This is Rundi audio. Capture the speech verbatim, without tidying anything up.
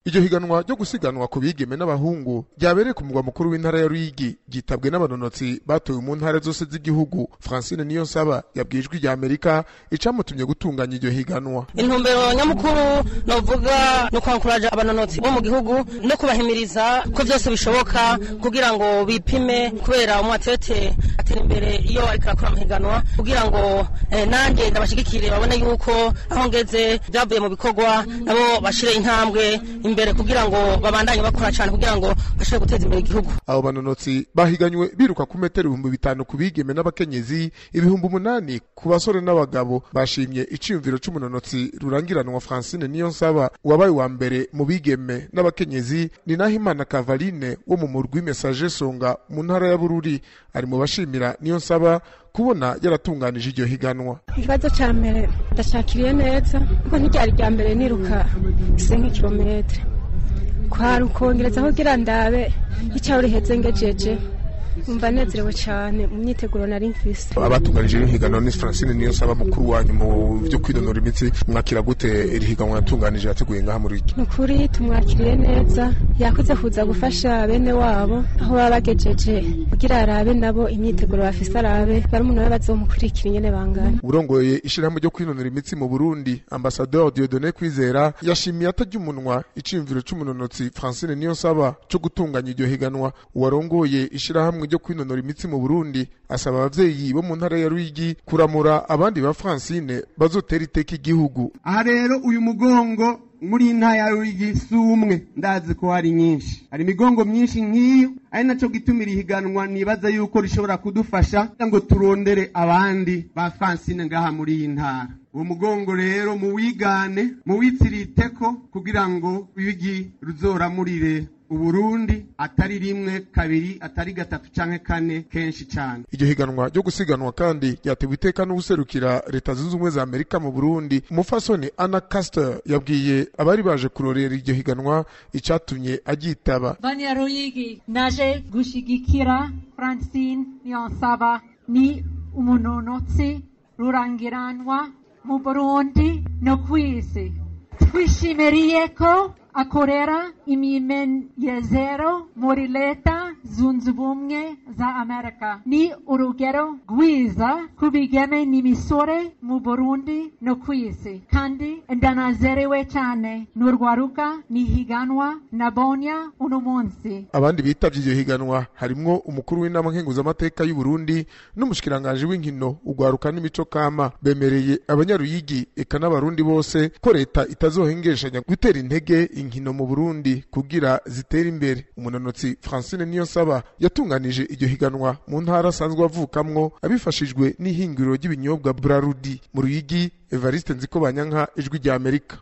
Iryo higanwa ryo gusiganwa ku bigeme n'abahungu ryabereye ku mugwa mukuru w'intara ya Ruyigi gitabwe n'abanonotsi batowe mu ntara zose z'igihugu. Francine Niyonsaba yabwijwe rya Amerika icamutumye gutunganya iryo higanwa. Intumbero nyamukuru novuga no kwankuraje abanonotsi bo mu gihugu no kubahimiriza ko byose bishoboka kugira ngo bipime, kubera umwatlete atera imbere iyo ariko akora amahiganwa, kugira ngo eh, nanjye ndabashigikire babone yuko aho ngeze byavuye mu bikorwa nabo bashire intambwe imbere kugira ngo babandanye bakora cyane kugira ngo bashobore guteza imbere igihugu. Abo banonotsi bahiganywe biruka ku metero ibihumbi bitanu ku bigeme n'abakenyezi, ibihumbi umunani ku basore n'abagabo. Bashimye iciyumviro c'umunonotsi rurangiranwa Francine Niyonsaba wabaye wa mbere mu bigeme n'abakenyezi. Ni Nahimana Kavaline wo mu murwi Message Songa mu ntara ya Bururi ari mu bashimira Niyonsaba kubona yaratunganije iryo higanwa. Ikibazo ca mbere ndashakiriye neza kuko ntiryari rya mbere niruka cinq kilometers kwari ukongereza kugira ndabe icyo riheze ngejeje. Umva nezerewe cyane mu myiteguro nari mfise. Abatunganije higanwa ni Francine Niyonsaba mukuru wanyu mu byo kwidonora imitsi, mwakira gute iri higanwa yatunganije yateguye ngaha muri iki? Nukuri tumwakiriye neza, yakoze kuza gufasha bene wabo aho baba bagejeje kugira arabe nabo imyiteguro bafise, arabe bari umuntu we bazomukurikira ingene bangana. Urongoye ishirahamwe ryo kwidonora imitsi mu Burundi, Ambassadeur Dieudonné Kwizera yashimiye atajya umunwa iciyumviro c'umunonotsi Francine Niyonsaba cyo gutunganya iryo higanwa. Uwarongoye ishirahamwe ryo kwinonora imitsi mu Burundi asaba abavyeyi bo mu ntara ya Ruyigi kuramura abandi ba Francine bazotera iteka igihugu. Aha rero uyu mugongo muri ntara ya Ruyigi sumwe, ndazi ko hari nyinshi, hari migongo myinshi nk'iyo, ari naco gitumira ihiganwa nibaza yuko rishobora kudufasha ngo turondere abandi ba Francine ngaha muri iyi ntara. Uwo mugongo rero mu wigane mu witsiriteko kugira ngo Ruyigi ruzoramurire Uburundi atari rimwe kabiri atari gatatu canke kane kenshi cyane. Iryo higanwa ryo gusiganwa kandi ryatewe iteka n'ubuserukira Leta Zunze Ubumwe za Amerika mu Burundi. Umufasoni Anna Caster yabwiye abari baje kurorera iryo higanwa icatumye agitaba. Banyaruyigi naje gushigikira Francine Niyonsaba, ni umunonotsi rurangiranwa mu Burundi no kwisi. Twishimiriye ko akorera imimenyezero muri Leta Zunze Ubumwe za Amerika. Ni urugero rwiza ku bigeme n'imisore mu Burundi no kwisi, kandi ndanazerewe cyane n'urwaruka n'ihiganwa nabonye uno munsi. Abandi bitavye iryo higanwa harimwo umukuru w'inama nkenguzamateka y'u Burundi n'umushikiranganje w'inkino, urwaruka n'imico kama. Bemereye abanyaruyigi eka n'abarundi bose ko Leta itazohengeshanya gutera intege inkino mu Burundi kugira zitera imbere. Umunonotsi Francine Niyonsaba yatunganije iryo higanwa mu ntara asanzwe avukamwo abifashijwe n'ihinguriro ry'ibinyobwa Brarudi mu Ruyigi. Evariste Nzikobanyanka, Ijwi rya Amerika.